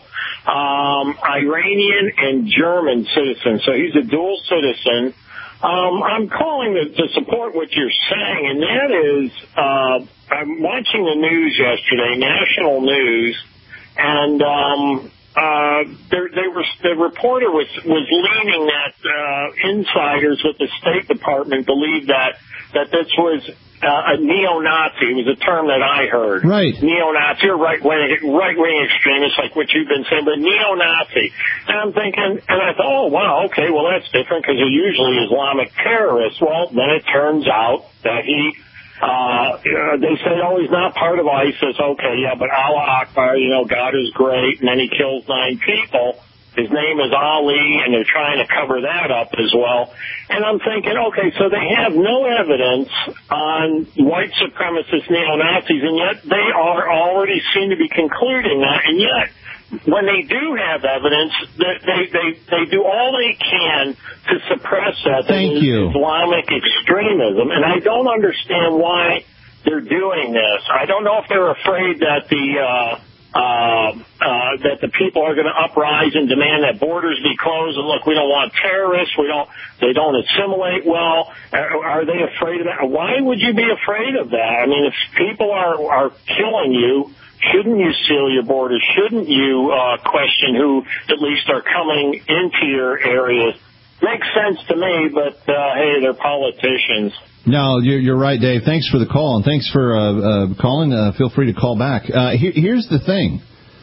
[SPEAKER 3] Um, Iranian and German citizen. So he's a dual citizen. Um, I'm calling to, to support what you're saying, and that is, uh, I'm watching the news yesterday, national news, and um, uh, there, they were, the reporter was, was leaning that uh, insiders with the State Department believed that, that this was uh, a neo-Nazi. It was a term that I heard.
[SPEAKER 6] Right.
[SPEAKER 3] Neo-Nazi or right-wing, right-wing extremist, like what you've been saying, but neo-Nazi. And I'm thinking, and I thought, oh, wow, okay, well, that's different because they're usually Islamic terrorists. Well, then it turns out that he... Uh, they say, oh, he's not part of ISIS. Okay, yeah, but Allah Akbar, you know, God is great, and then he kills nine people. His name is Ali, and they're trying to cover that up as well. And I'm thinking, okay, so they have no evidence on white supremacist neo-Nazis, and yet they are already seem to be concluding that, and yet when they do have evidence, they they they do all they can to suppress that.
[SPEAKER 6] Thank you.
[SPEAKER 3] Islamic extremism, and I don't understand why they're doing this. I don't know if they're afraid that the uh, uh, uh, that the people are going to uprise and demand that borders be closed. And look, we don't want terrorists. We don't. They don't assimilate well. Are, are they afraid of that? Why would you be afraid of that? I mean, if people are are killing you, shouldn't you seal your borders? Shouldn't you uh, question who at least are coming into your areas? Makes sense to me, but uh, hey, they're politicians.
[SPEAKER 6] No, you're, you're right, Dave. Thanks for the call, and thanks for uh, uh, calling. Uh, feel free to call back. Uh, here, here's the thing.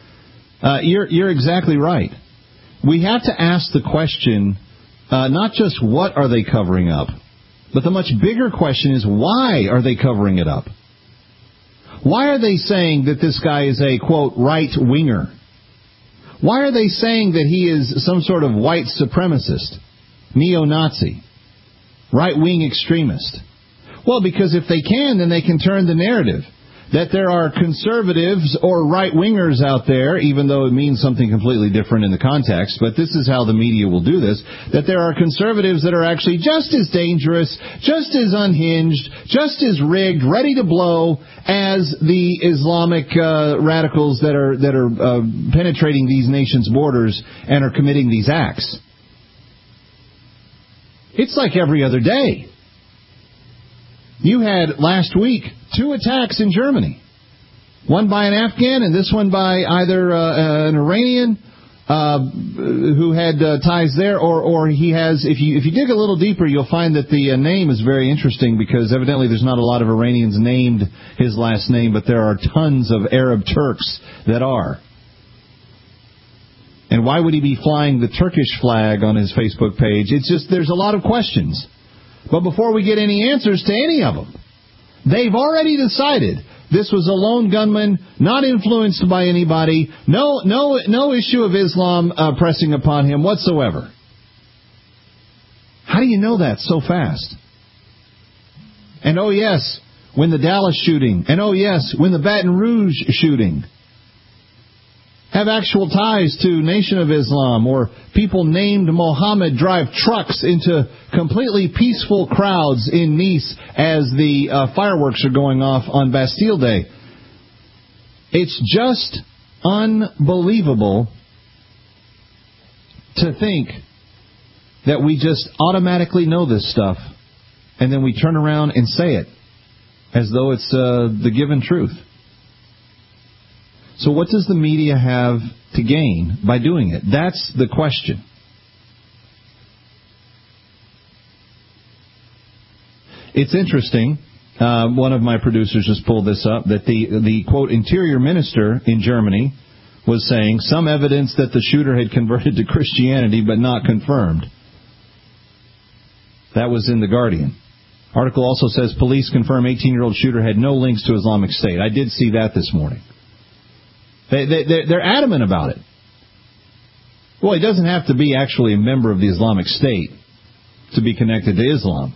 [SPEAKER 6] Uh, you're, you're exactly right. We have to ask the question, uh, not just what are they covering up, but the much bigger question is why are they covering it up? Why are they saying that this guy is a, quote, right-winger? Why are they saying that he is some sort of white supremacist, neo-Nazi, right-wing extremist? Well, because if they can, then they can turn the narrative that there are conservatives or right-wingers out there, even though it means something completely different in the context, but this is how the media will do this, that there are conservatives that are actually just as dangerous, just as unhinged, just as rigged, ready to blow as the Islamic uh, radicals that are that are uh, penetrating these nations' borders and are committing these acts. It's like every other day. You had last week two attacks in Germany. One by an Afghan and this one by either uh, an Iranian uh, who had uh, ties there, or, or he has, if you if you dig a little deeper, you'll find that the uh, name is very interesting because evidently there's not a lot of Iranians named his last name, but there are tons of Arab Turks that are. And why would he be flying the Turkish flag on his Facebook page? It's just, there's a lot of questions. But before we get any answers to any of them, they've already decided this was a lone gunman, not influenced by anybody, no no, no issue of Islam uh, pressing upon him whatsoever. How do you know that so fast? And oh, yes, when the Dallas shooting. And oh, yes, when the Baton Rouge shooting. Have actual ties to Nation of Islam or people named Mohammed drive trucks into completely peaceful crowds in Nice as the uh, fireworks are going off on Bastille Day. It's just unbelievable to think that we just automatically know this stuff and then we turn around and say it as though it's uh, the given truth. So what does the media have to gain by doing it? That's the question. It's interesting. Uh, one of my producers just pulled this up, that the, the, quote, interior minister in Germany was saying some evidence that the shooter had converted to Christianity but not confirmed. That was in The Guardian. Article also says police confirm eighteen-year-old shooter had no links to Islamic State. I did see that this morning. They, they, they're adamant about it. Well, he doesn't have to be actually a member of the Islamic State to be connected to Islam.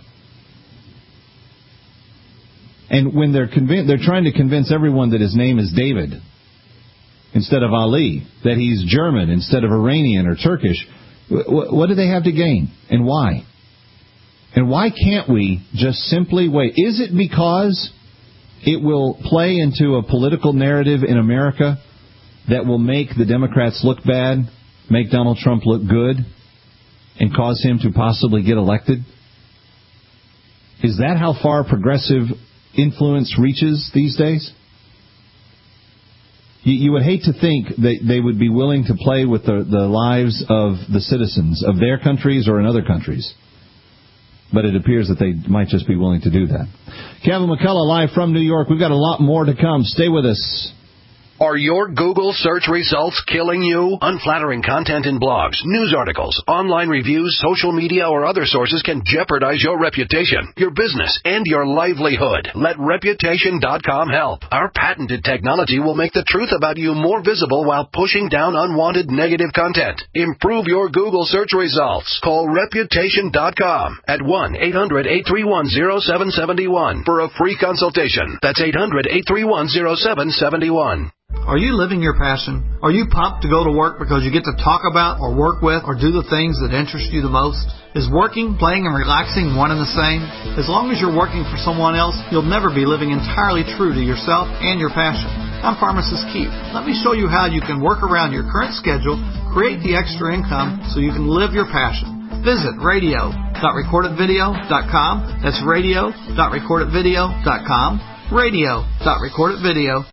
[SPEAKER 6] And when they're convinced, they're trying to convince everyone that his name is David instead of Ali, that he's German instead of Iranian or Turkish. What do they have to gain, and why? And why can't we just simply wait? Is it because it will play into a political narrative in America that will make the Democrats look bad, make Donald Trump look good, and cause him to possibly get elected? Is that how far progressive influence reaches these days? You, you would hate to think that they would be willing to play with the, the lives of the citizens of their countries or in other countries. But it appears that they might just be willing to do that. Kevin McCullough live from New York. We've got a lot more to come. Stay with us.
[SPEAKER 8] Are your Google search results killing you? Unflattering content in blogs, news articles, online reviews, social media, or other sources can jeopardize your reputation, your business, and your livelihood. Let Reputation dot com help. Our patented technology will make the truth about you more visible while pushing down unwanted negative content. Improve your Google search results. Call Reputation dot com at one eight hundred eight three one oh seven seven one for a free consultation. That's eight hundred eight three one oh seven seven one.
[SPEAKER 5] Are you living your passion? Are you pumped to go to work because you get to talk about or work with or do the things that interest you the most? Is working, playing, and relaxing one and the same? As long as you're working for someone else, you'll never be living entirely true to yourself and your passion. I'm Pharmacist Keith. Let me show you how you can work around your current schedule, create the extra income so you can live your passion. Visit radio dot record it video dot com. That's radio dot record it video dot com. radio dot record it video.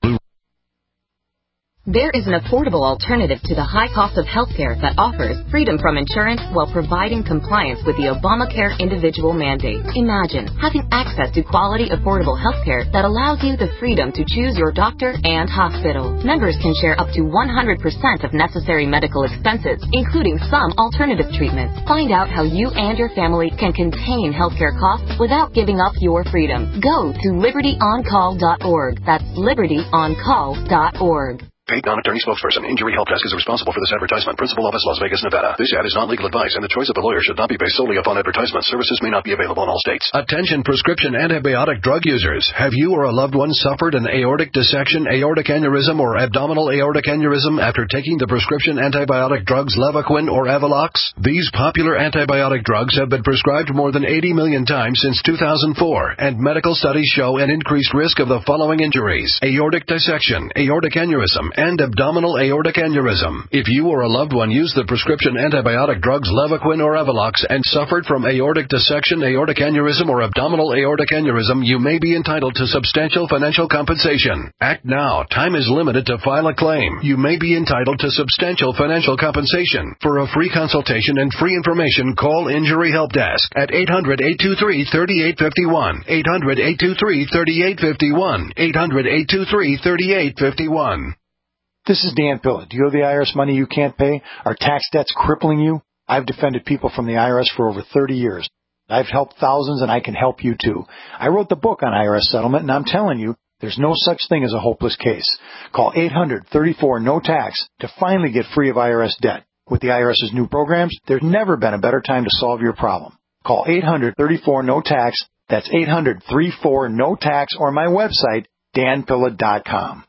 [SPEAKER 7] There is an affordable alternative to the high cost of healthcare that offers freedom from insurance while providing compliance with the Obamacare individual mandate. Imagine having access to quality, affordable healthcare that allows you the freedom to choose your doctor and hospital. Members can share up to one hundred percent of necessary medical expenses, including some alternative treatments. Find out how you and your family can contain healthcare costs without giving up your freedom. Go to liberty on call dot org. That's liberty on call dot org.
[SPEAKER 8] Paid non-attorney spokesperson. Injury Help Desk is responsible for this advertisement. Principal office, Las Vegas, Nevada. This ad is not legal advice, and the choice of the lawyer should not be based solely upon advertisement. Services may not be available in all states. Attention prescription antibiotic drug users. Have you or a loved one suffered an aortic dissection, aortic aneurysm, or abdominal aortic aneurysm after taking the prescription antibiotic drugs Levaquin or Avelox? These popular antibiotic drugs have been prescribed more than eighty million times since two thousand four, and medical studies show an increased risk of the following injuries: aortic dissection, aortic aneurysm, and abdominal aortic aneurysm. If you or a loved one used the prescription antibiotic drugs Levaquin or Avelox and suffered from aortic dissection, aortic aneurysm, or abdominal aortic aneurysm, you may be entitled to substantial financial compensation. Act now. Time is limited to file a claim. You may be entitled to substantial financial compensation. For a free consultation and free information, call Injury Help Desk at eight hundred eight two three three eight five one, eight hundred eight two three three eight five one, eight hundred eight two three three eight five one.
[SPEAKER 9] This is Dan Pilla. Do you owe the I R S money you can't pay? Are tax debts crippling you? I've defended people from the I R S for over thirty years. I've helped thousands, and I can help you too. I wrote the book on I R S settlement, and I'm telling you, there's no such thing as a hopeless case. Call eight hundred thirty-four no tax to finally get free of I R S debt. With the IRS's new programs, there's never been a better time to solve your problem. Call eight hundred, thirty-four, no tax. That's eight hundred, thirty-four, no tax, or my website, dan pilla dot com.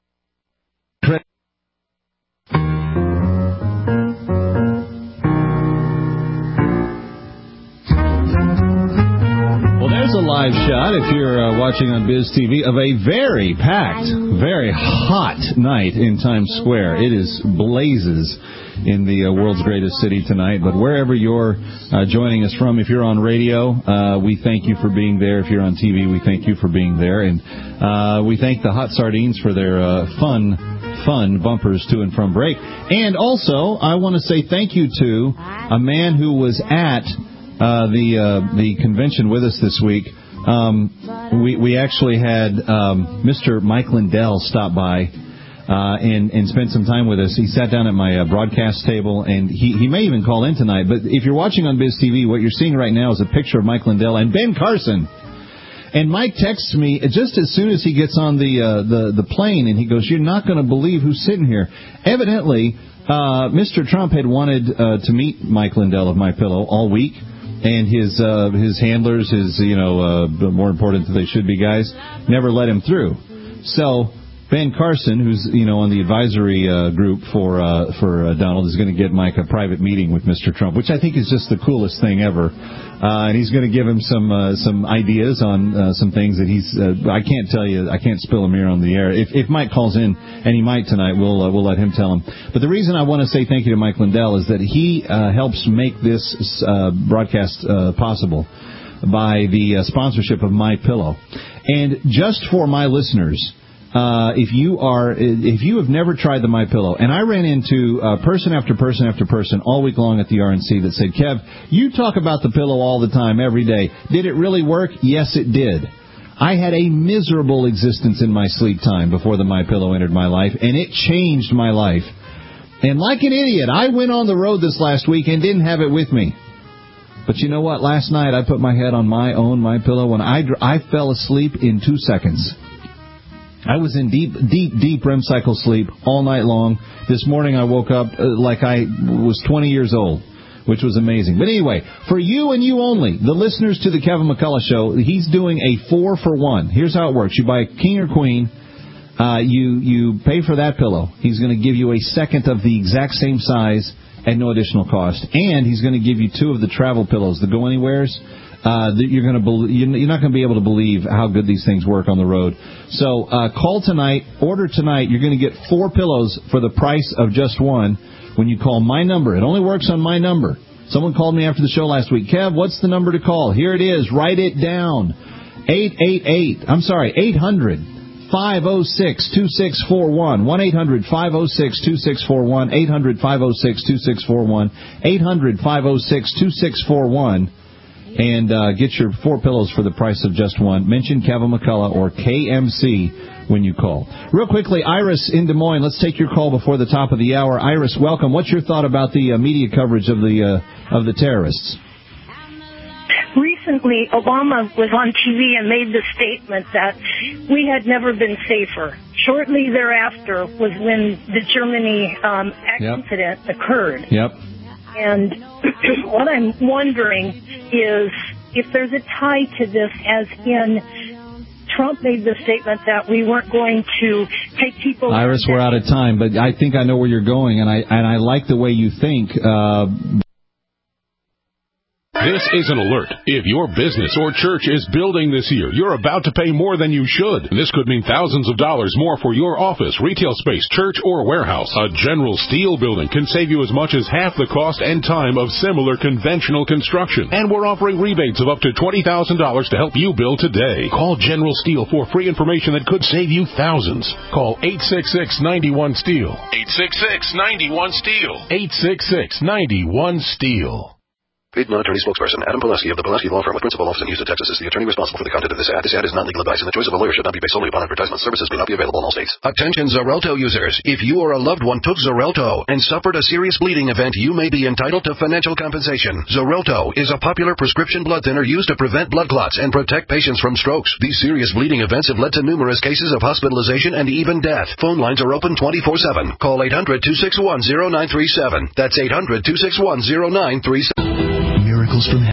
[SPEAKER 6] Well, there's a live shot, if you're uh, watching on Biz T V, of a very packed, very hot night in Times Square. It is blazes in the uh, world's greatest city tonight. But wherever you're uh, joining us from, if you're on radio, uh, we thank you for being there. If you're on T V, we thank you for being there. And uh, we thank the Hot Sardines for their uh, fun, fun bumpers to and from break. And also, I want to say thank you to a man who was at uh, the uh, the convention with us this week. Um, we, we actually had um, Mister Mike Lindell stop by Uh, and, and spent some time with us. He sat down at my uh, broadcast table, and he, he may even call in tonight. But if you're watching on Biz T V, what you're seeing right now is a picture of Mike Lindell and Ben Carson. And Mike texts me just as soon as he gets on the uh, the, the plane, and he goes, "You're not going to believe who's sitting here." Evidently, uh, Mister Trump had wanted uh, to meet Mike Lindell of MyPillow all week, and his uh, his handlers, his you know uh, more important than they should be guys, never let him through. So Ben Carson, who's you know on the advisory uh, group for uh, for uh, Donald, is going to get Mike a private meeting with Mister Trump, which I think is just the coolest thing ever. Uh, and he's going to give him some uh, some ideas on uh, some things that he's. Uh, I can't tell you. I can't spill them here on the air. If, if Mike calls in, and he might tonight, we'll uh, we'll let him tell him. But the reason I want to say thank you to Mike Lindell is that he uh, helps make this uh, broadcast uh, possible by the uh, sponsorship of MyPillow. And just for my listeners. Uh, if you are, if you have never tried the MyPillow, and I ran into uh, person after person after person all week long at the R N C that said, Kev, you talk about the pillow all the time, every day. Did it really work? Yes, it did. I had a miserable existence in my sleep time before the MyPillow entered my life, and it changed my life. And like an idiot, I went on the road this last week and didn't have it with me. But you know what? Last night I put my head on my own MyPillow, and I, I fell asleep in two seconds. I was in deep, deep, deep R E M cycle sleep all night long. This morning I woke up uh, like I was twenty years old, which was amazing. But anyway, for you and you only, the listeners to the Kevin McCullough Show, he's doing a four for one. Here's how it works. You buy king or queen. Uh, you, you pay for that pillow. He's going to give you a second of the exact same size at no additional cost. And he's going to give you two of the travel pillows, the go anywheres. Uh, you're going to be, you're not going to be able to believe how good these things work on the road. So uh, call tonight, order tonight. You're going to get four pillows for the price of just one when you call my number. It only works on my number. Someone called me after the show last week. Kev, what's the number to call? Here it is. Write it down. eight eight eight. I'm sorry, eight hundred, five oh six, two six four one. one eight hundred, five oh six, two six four one. eight hundred, five oh six, two six four one. eight hundred, five oh six, two six four one. And uh, get your four pillows for the price of just one. Mention Kevin McCullough or K M C when you call. Real quickly, Iris in Des Moines. Let's take your call before the top of the hour. Iris, welcome. What's your thought about the uh, media coverage of the uh, of the terrorists?
[SPEAKER 10] Recently, Obama was on T V and made the statement that we had never been safer. Shortly thereafter was when the Germany um,
[SPEAKER 6] Yep.
[SPEAKER 10] incident occurred.
[SPEAKER 6] Yep.
[SPEAKER 10] And what I'm wondering is if there's a tie to this, as in Trump made the statement that we weren't going to take people...
[SPEAKER 6] Iris, we're out of time, but I think I know where you're going, and I and I like the way you think. Uh,
[SPEAKER 11] This is an alert. If your business or church is building this year, you're about to pay more than you should. This could mean thousands of dollars more for your office, retail space, church, or warehouse. A General Steel building can save you as much as half the cost and time of similar conventional construction. And we're offering rebates of up to twenty thousand dollars to help you build today. Call General Steel for free information that could save you thousands. Call eight six six, nine one, STEEL. eight six six, nine one, STEEL. eight six six, nine one, STEEL.
[SPEAKER 8] Paid non-attorney spokesperson Adam Pulaski of the Pulaski Law Firm with principal office in Houston, Texas is the attorney responsible for the content of this ad. This ad is not legal advice, and the choice of a lawyer should not be based solely upon advertisement. Services may not be available in all states. Attention Xarelto users. If you or a loved one took Xarelto and suffered a serious bleeding event, you may be entitled to financial compensation. Xarelto is a popular prescription blood thinner used to prevent blood clots and protect patients from strokes. These serious bleeding events have led to numerous cases of hospitalization and even death. Phone lines are open twenty-four seven. Call eight hundred, two six one, zero nine three seven. That's eight hundred, two six one, zero nine three seven.
[SPEAKER 20] Miracles from